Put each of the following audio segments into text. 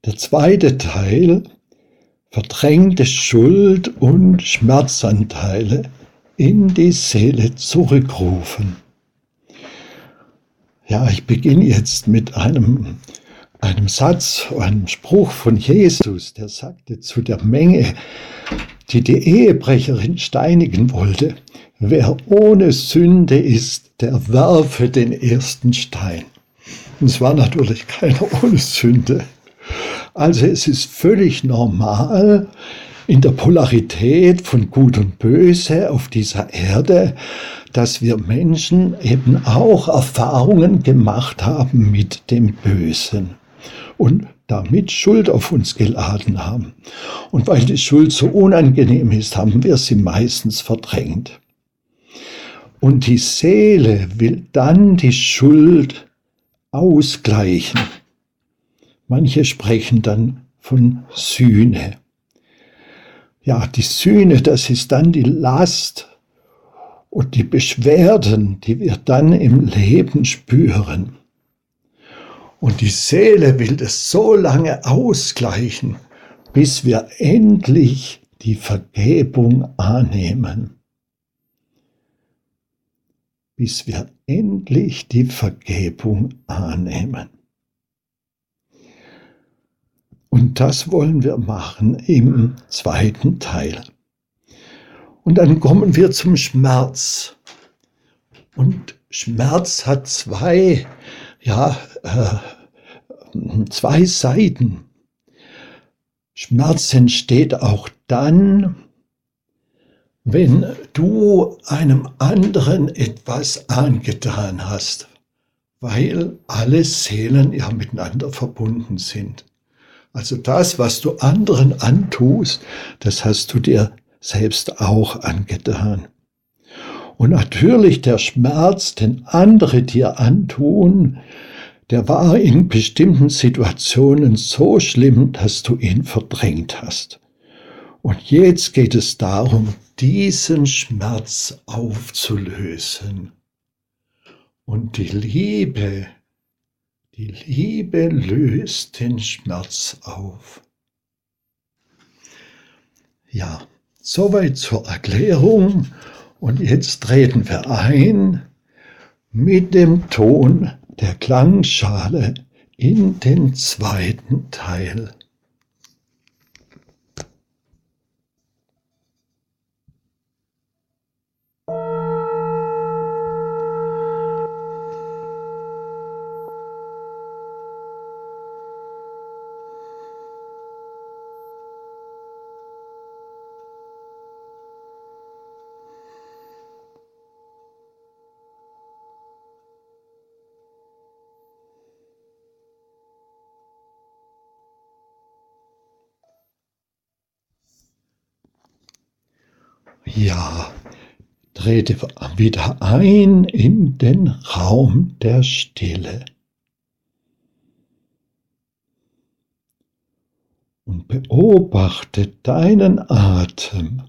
Der zweite Teil: verdrängte Schuld und Schmerzanteile in die Seele zurückrufen. Ja, ich beginne jetzt mit einem Satz, einem Spruch von Jesus, der sagte zu der Menge, die die Ehebrecherin steinigen wollte: Wer ohne Sünde ist, der werfe den ersten Stein. Und es war natürlich keiner ohne Sünde. Also es ist völlig normal in der Polarität von Gut und Böse auf dieser Erde, dass wir Menschen eben auch Erfahrungen gemacht haben mit dem Bösen und damit Schuld auf uns geladen haben. Und weil die Schuld so unangenehm ist, haben wir sie meistens verdrängt. Und die Seele will dann die Schuld ausgleichen. Manche sprechen dann von Sühne. Ja, die Sühne, das ist dann die Last und die Beschwerden, die wir dann im Leben spüren. Und die Seele will das so lange ausgleichen, bis wir endlich die Vergebung annehmen. Bis wir endlich die Vergebung annehmen. Und das wollen wir machen im zweiten Teil. Und dann kommen wir zum Schmerz. Und Schmerz hat zwei Seiten. Schmerz entsteht auch dann, wenn du einem anderen etwas angetan hast, weil alle Seelen ja miteinander verbunden sind. Also das, was du anderen antust, das hast du dir selbst auch angetan. Und natürlich der Schmerz, den andere dir antun, der war in bestimmten Situationen so schlimm, dass du ihn verdrängt hast. Und jetzt geht es darum, diesen Schmerz aufzulösen. Und die Liebe löst den Schmerz auf. Ja, soweit zur Erklärung. Und jetzt treten wir ein mit dem Ton der Klangschale in den zweiten Teil. Ja, trete wieder ein in den Raum der Stille und beobachte deinen Atem.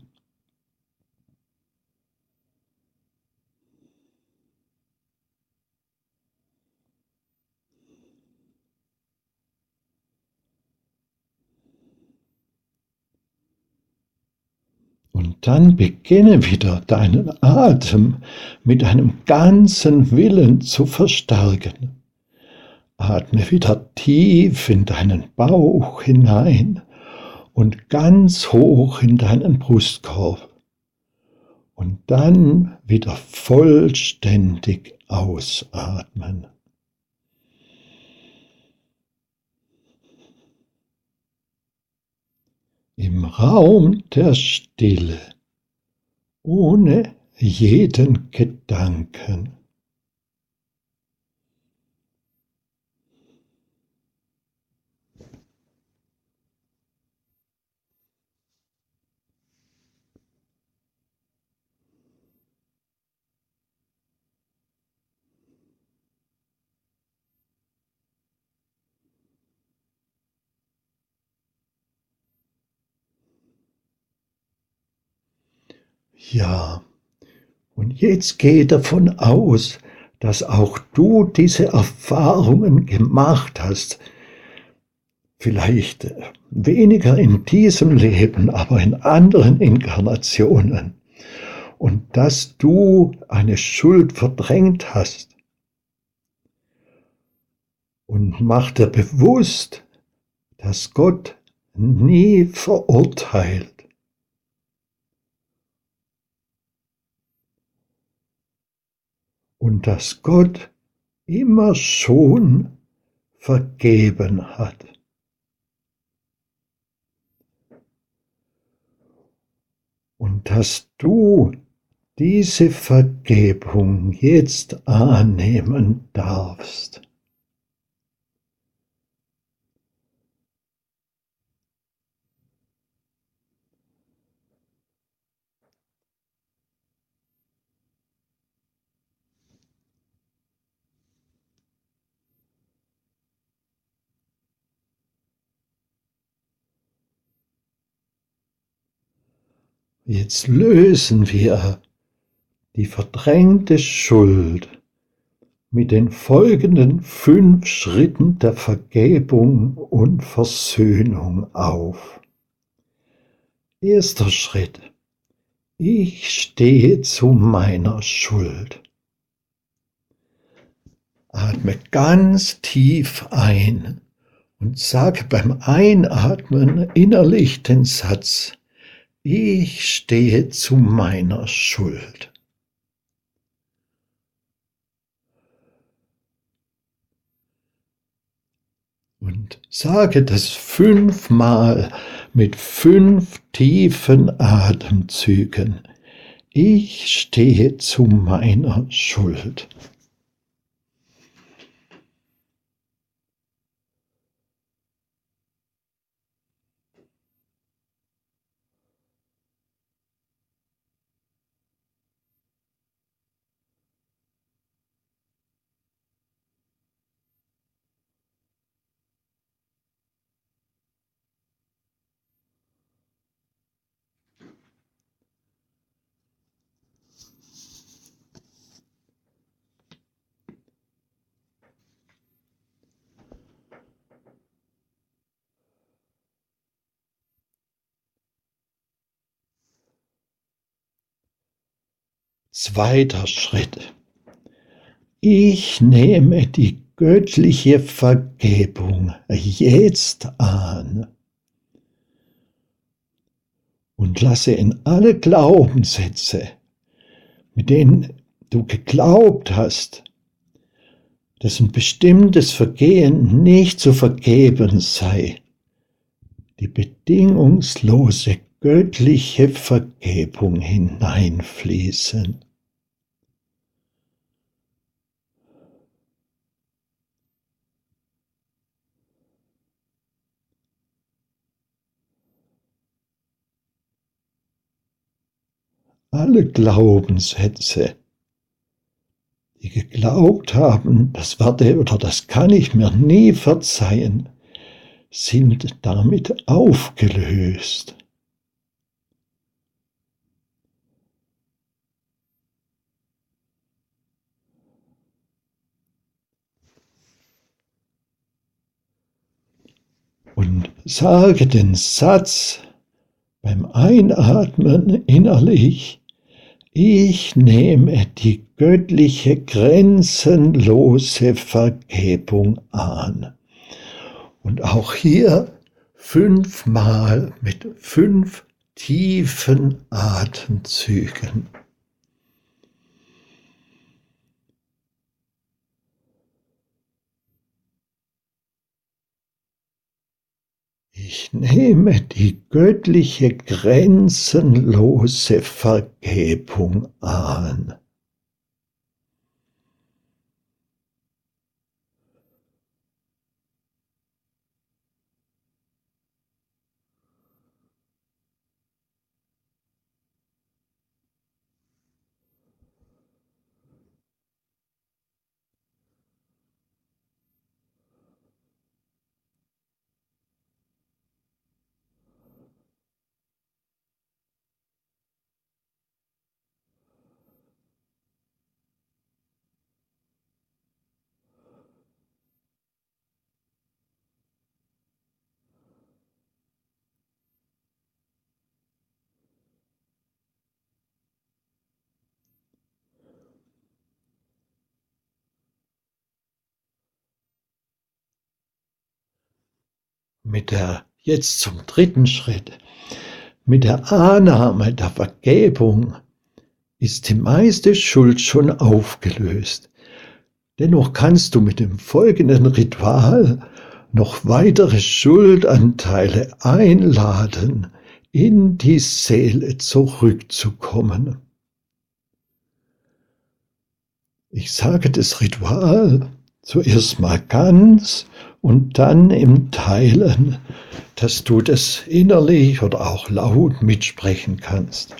Und dann beginne wieder deinen Atem mit deinem ganzen Willen zu verstärken. Atme wieder tief in deinen Bauch hinein und ganz hoch in deinen Brustkorb. Und dann wieder vollständig ausatmen. Im Raum der Stille, ohne jeden Gedanken. Ja, und jetzt geh davon aus, dass auch du diese Erfahrungen gemacht hast, vielleicht weniger in diesem Leben, aber in anderen Inkarnationen, und dass du eine Schuld verdrängt hast, und mach dir bewusst, dass Gott nie verurteilt. Und dass Gott immer schon vergeben hat. Und dass du diese Vergebung jetzt annehmen darfst. Jetzt lösen wir die verdrängte Schuld mit den folgenden 5 Schritten der Vergebung und Versöhnung auf. Erster Schritt. Ich stehe zu meiner Schuld. Atme ganz tief ein und sage beim Einatmen innerlich den Satz: Ich stehe zu meiner Schuld. Und sage das 5-mal mit 5 tiefen Atemzügen. Ich stehe zu meiner Schuld. Zweiter Schritt. Ich nehme die göttliche Vergebung jetzt an und lasse in alle Glaubenssätze, mit denen du geglaubt hast, dass ein bestimmtes Vergehen nicht zu vergeben sei, die bedingungslose göttliche Vergebung hineinfließen. Alle Glaubenssätze, die geglaubt haben, das werde oder das kann ich mir nie verzeihen, sind damit aufgelöst. Und sage den Satz beim Einatmen innerlich: Ich nehme die göttliche grenzenlose Vergebung an. Und auch hier 5-mal mit 5 tiefen Atemzügen. Ich nehme die göttliche grenzenlose Vergebung an. Jetzt zum dritten Schritt. Mit der Annahme der Vergebung ist die meiste Schuld schon aufgelöst. Dennoch kannst du mit dem folgenden Ritual noch weitere Schuldanteile einladen, in die Seele zurückzukommen. Ich sage das Ritual zuerst mal ganz und dann im Teilen, dass du das innerlich oder auch laut mitsprechen kannst.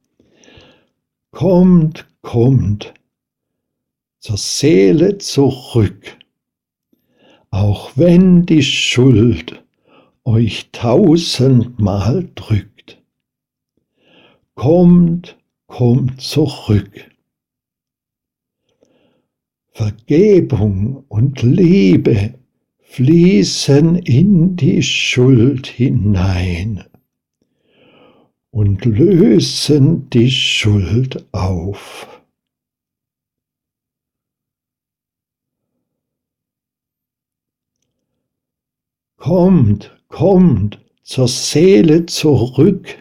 Kommt, kommt zur Seele zurück, auch wenn die Schuld euch 1000-mal drückt. Kommt, kommt zurück. Vergebung und Liebe fließen in die Schuld hinein und lösen die Schuld auf. Kommt, kommt zur Seele zurück.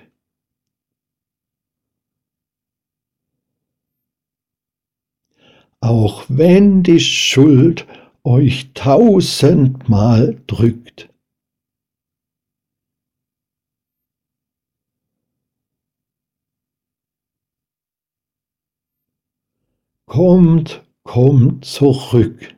Auch wenn die Schuld euch 1000-mal drückt. Kommt, kommt zurück.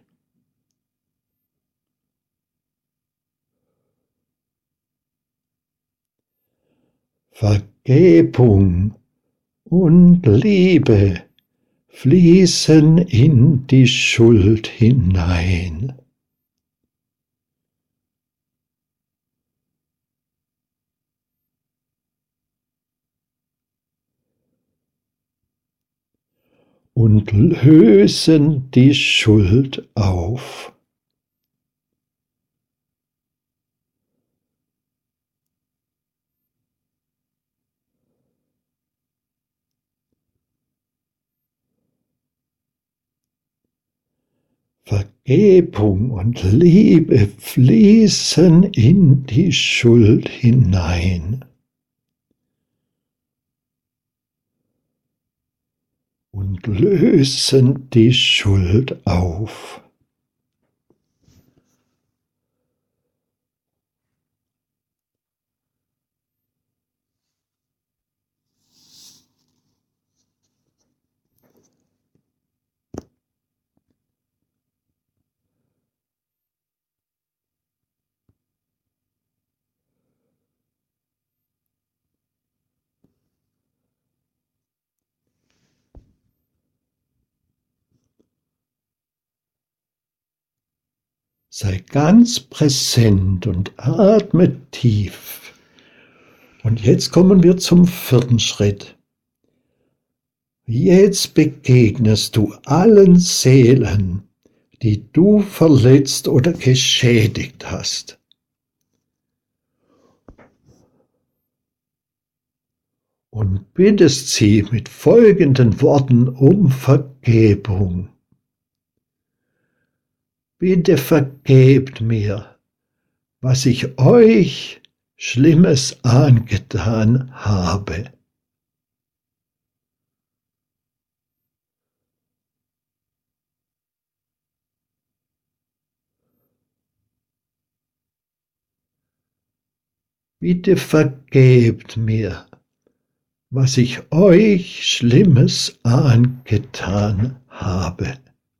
Vergebung und Liebe fließen in die Schuld hinein. Und lösen die Schuld auf. Vergebung und Liebe fließen in die Schuld hinein und lösen die Schuld auf. Sei ganz präsent und atme tief. Und jetzt kommen wir zum vierten Schritt. Jetzt begegnest du allen Seelen, die du verletzt oder geschädigt hast. Und bittest sie mit folgenden Worten um Vergebung. Bitte vergebt mir, was ich euch Schlimmes angetan habe. Bitte vergebt mir, was ich euch Schlimmes angetan habe.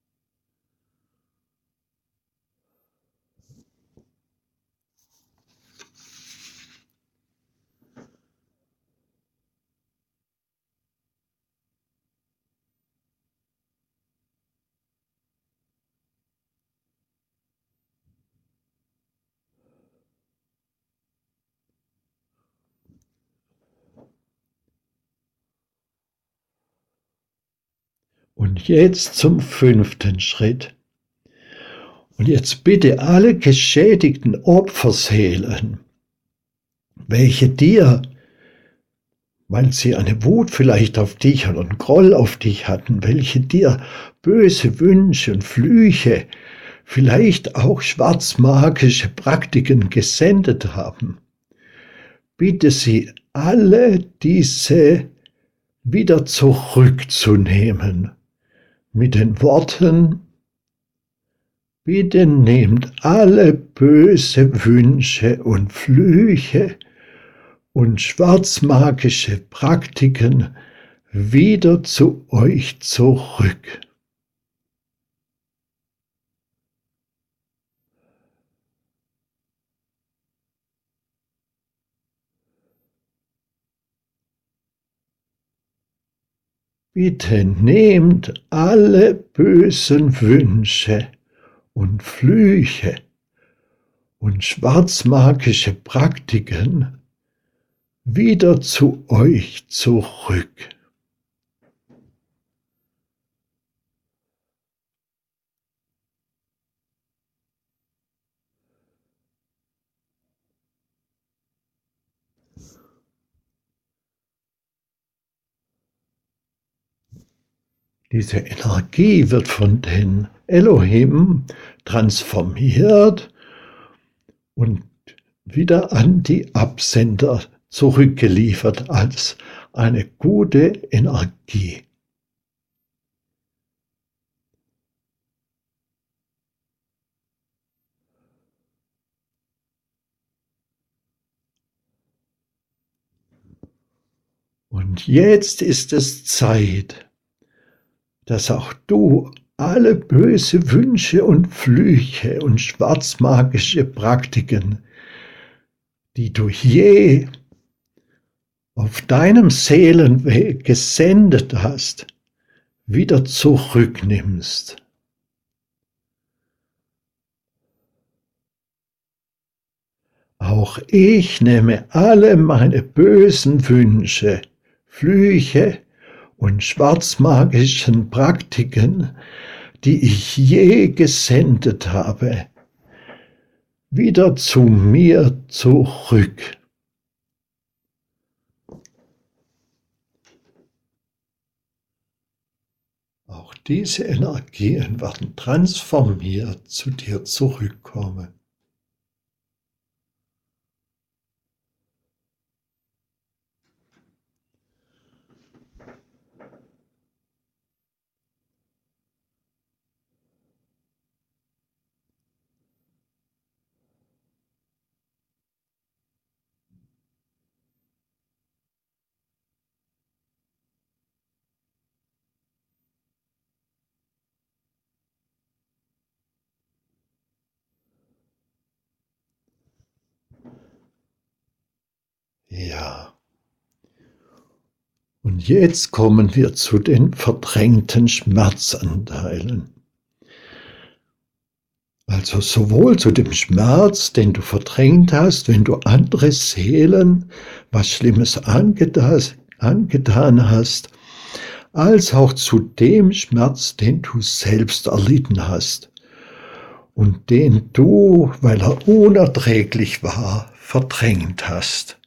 Und jetzt zum fünften Schritt. Und jetzt bitte alle geschädigten Opferseelen, welche dir, weil sie eine Wut vielleicht auf dich oder einen Groll auf dich hatten, welche dir böse Wünsche und Flüche vielleicht auch schwarzmagische Praktiken gesendet haben. Bitte sie alle diese wieder zurückzunehmen mit den Worten: Bitte nehmt alle böse Wünsche und Flüche und schwarzmagische Praktiken wieder zu euch zurück. Bitte nehmt alle bösen Wünsche und Flüche und schwarzmagische Praktiken wieder zu euch zurück. Diese Energie wird von den Elohim transformiert und wieder an die Absender zurückgeliefert als eine gute Energie. Und jetzt ist es Zeit, dass auch du alle böse Wünsche und Flüche und schwarzmagische Praktiken, die du je auf deinem Seelenweg gesendet hast, wieder zurücknimmst. Auch ich nehme alle meine bösen Wünsche, Flüche und schwarzmagischen Praktiken, die ich je gesendet habe, wieder zu mir zurück. Auch diese Energien werden transformiert zu dir zurückkommen. Ja. Und jetzt kommen wir zu den verdrängten Schmerzanteilen. Also sowohl zu dem Schmerz, den du verdrängt hast, wenn du andere Seelen was Schlimmes angetan hast, als auch zu dem Schmerz, den du selbst erlitten hast und den du, weil er unerträglich war, verdrängt hast.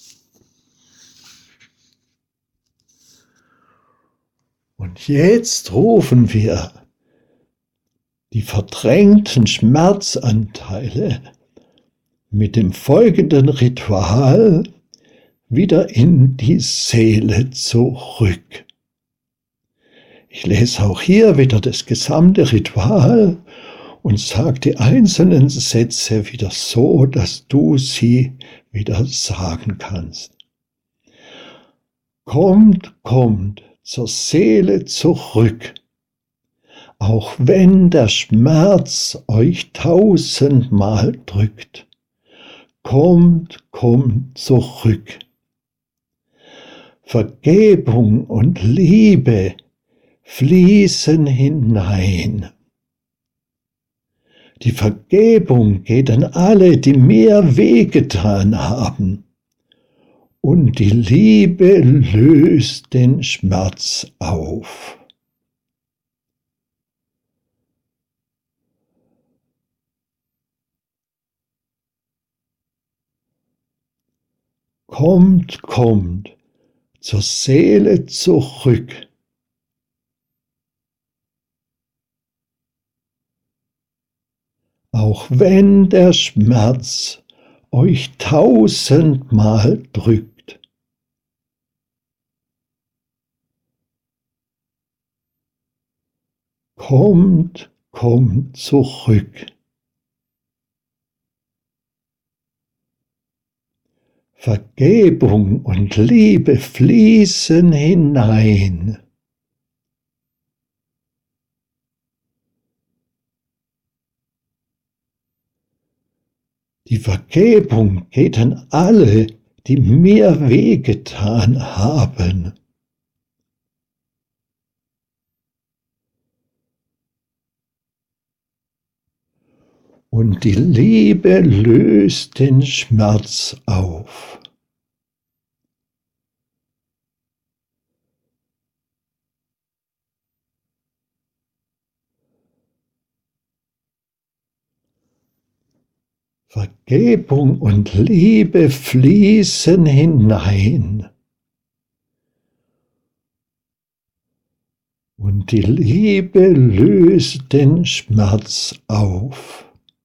Und jetzt rufen wir die verdrängten Schmerzanteile mit dem folgenden Ritual wieder in die Seele zurück. Ich lese auch hier wieder das gesamte Ritual und sage die einzelnen Sätze wieder so, dass du sie wieder sagen kannst. Kommt, kommt zur Seele zurück, auch wenn der Schmerz euch 1000-mal drückt. Kommt, kommt zurück. Vergebung und Liebe fließen hinein. Die Vergebung geht an alle, die mir wehgetan haben. Und die Liebe löst den Schmerz auf. Kommt, kommt zur Seele zurück. . auch wenn der Schmerz euch tausendmal drückt. Kommt, kommt zurück. Vergebung und Liebe fließen hinein. Die Vergebung geht an alle, die mir wehgetan haben. Und die Liebe löst den Schmerz auf. Vergebung und Liebe fließen hinein. Und die Liebe löst den Schmerz auf.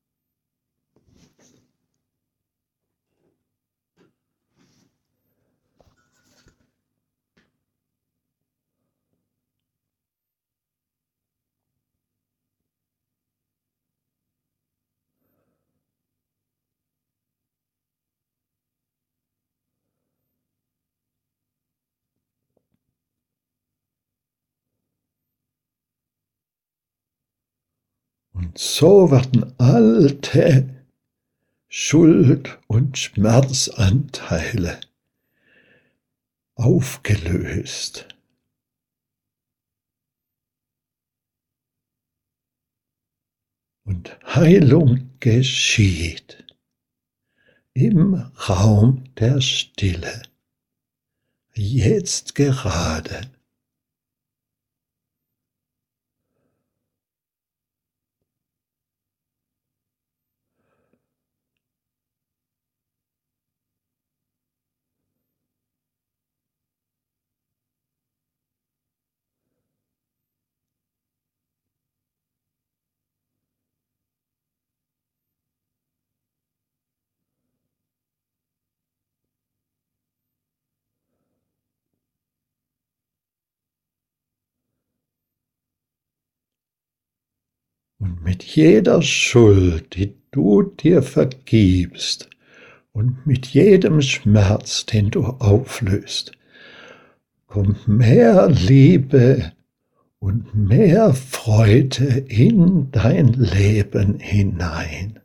Und so werden alte Schuld- und Schmerzanteile aufgelöst. Und Heilung geschieht im Raum der Stille, jetzt gerade. Und mit jeder Schuld, die du dir vergibst, und mit jedem Schmerz, den du auflöst, kommt mehr Liebe und mehr Freude in dein Leben hinein.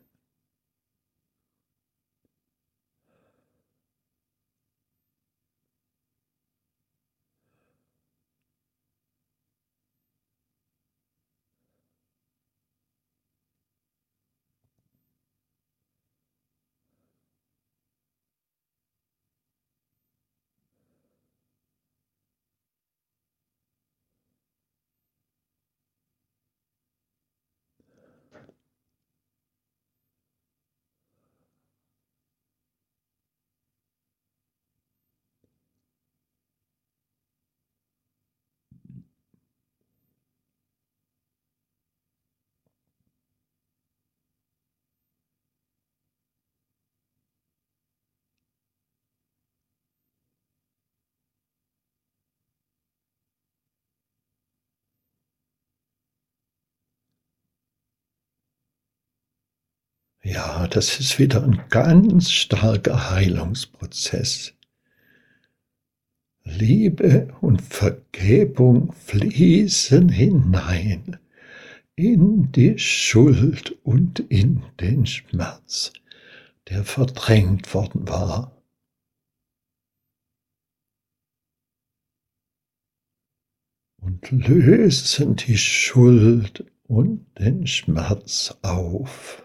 Ja, das ist wieder ein ganz starker Heilungsprozess. Liebe und Vergebung fließen hinein in die Schuld und in den Schmerz, der verdrängt worden war. Und lösen die Schuld und den Schmerz auf.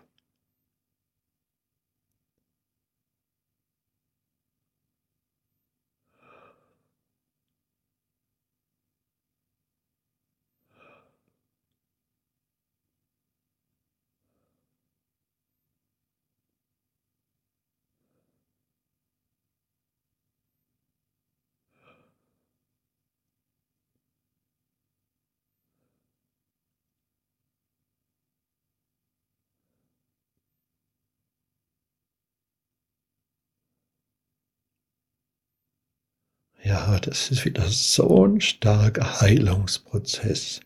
Ja, das ist wieder so ein starker Heilungsprozess.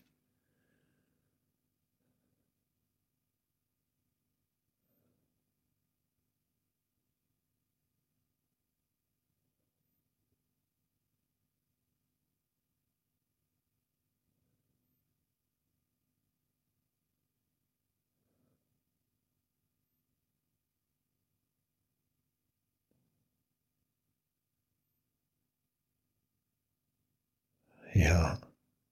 Ja.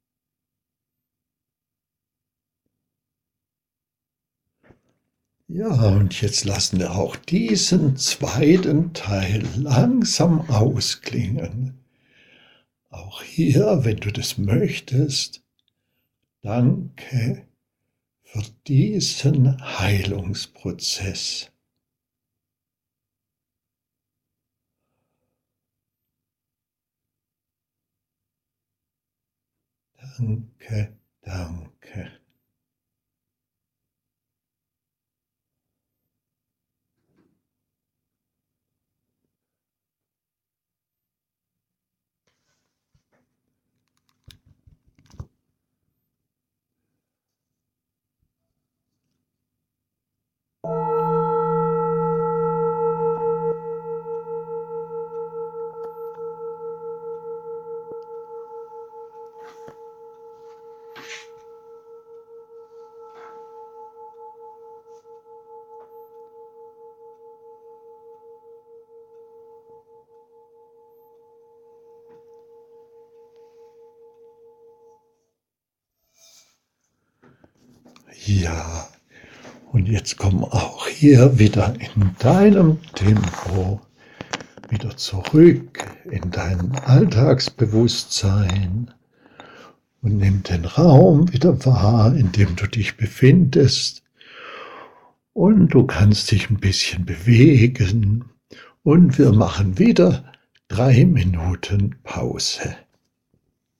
Ja, und jetzt lassen wir auch diesen zweiten Teil langsam ausklingen. Auch hier, wenn du das möchtest, danke für diesen Heilungsprozess. Danke, danke. Ja, und jetzt komm auch hier wieder in deinem Tempo wieder zurück in dein Alltagsbewusstsein und nimm den Raum wieder wahr, in dem du dich befindest. Und du kannst dich ein bisschen bewegen. Und wir machen wieder 3 Minuten Pause.